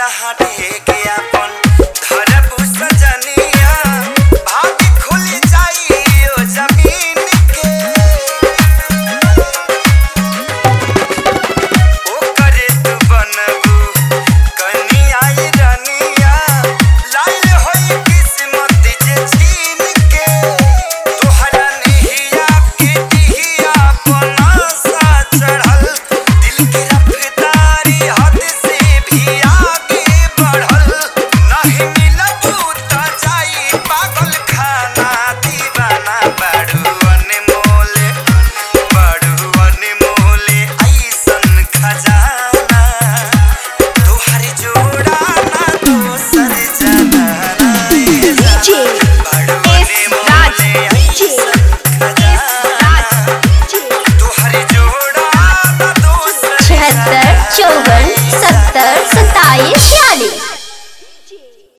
जहाँ ढेके अपन धरबू सजनिया भाग खुल जाई ओ जमीन के ओ करे तू बनबू कनिया रनिया लाल होई किस्मत जे छीन के तोहरा नहिया के दिहिया बनासा चढ़ल दिल की रफ्तारी हद से भी आगे बढ़ल नहीं मिलबू त जाई पागल खाना दीवाना बड़ू अनमोले ऐसन खजाना तोहर जोड़ा ना दोसर जाना DJ बड़ू Raj, DJ तोहर जोड़ा ना दोसर 76 54 70 27 46